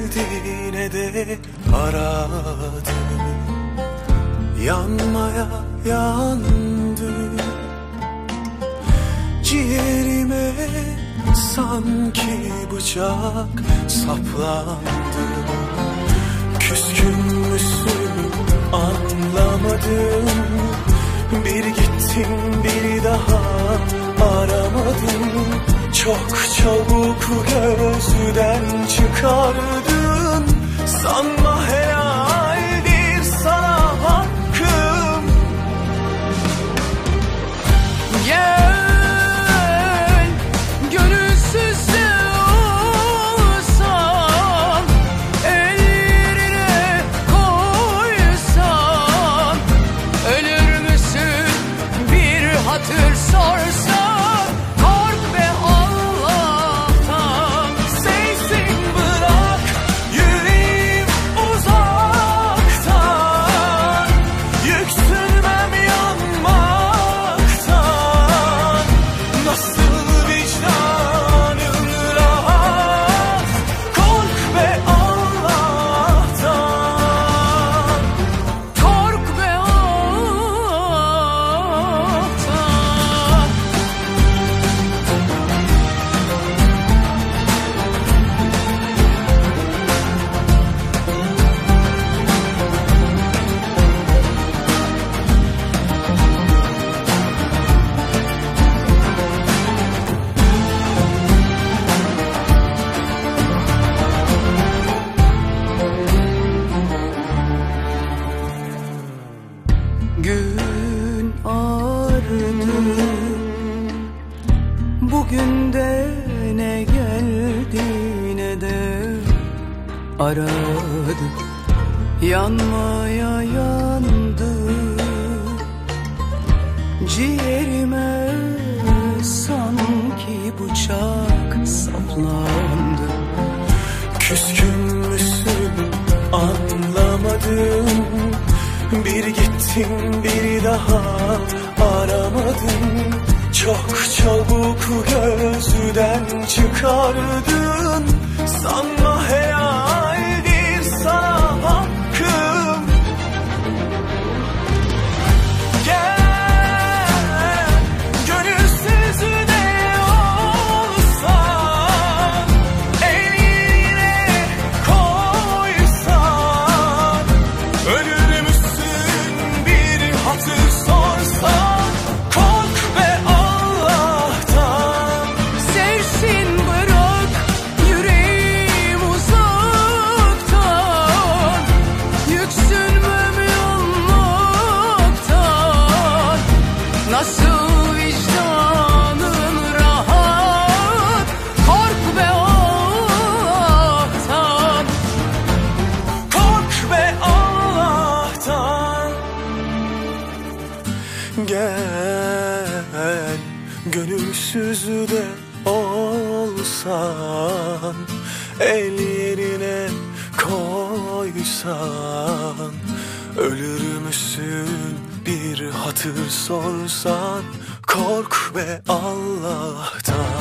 geldi ne de aradı. Yanmaya yandı, ciğerime sanki bıçak saplandı. Küskün müsün anlamadım, bir gittin bir daha aramadım. Çok çabuk gözden çıkardın, sanma helaldir sana hakkım. Gel gönülsüz de olsam, ellerine koysam, ölür müsün bir hatır sorsan. Gün ağardı, bugün de ne geldi ne de aradı. Yanmaya yandı, ciğerime sanki bıçak saplandı. Küskün müsün anlamadım, bir gittin bir daha aramadım. Çok çabuk gözden çıkardın, sanma helaldir sana hakkım. Gel gönülsüz de olsan, eline koysan, ölür müsün bir hatır sorsan. Kork be Allah'tan, Sevsin bırak yüreğim uzaktan, yüksünmem yanmaktan. Nasıl vicdanın rahat, kork be Allah'tan. kork be Allah'tan. Gel gönülsüz de olsan, el yerine koysan, ölür müsün bir hatır sorsan. Kork be Allah'tan.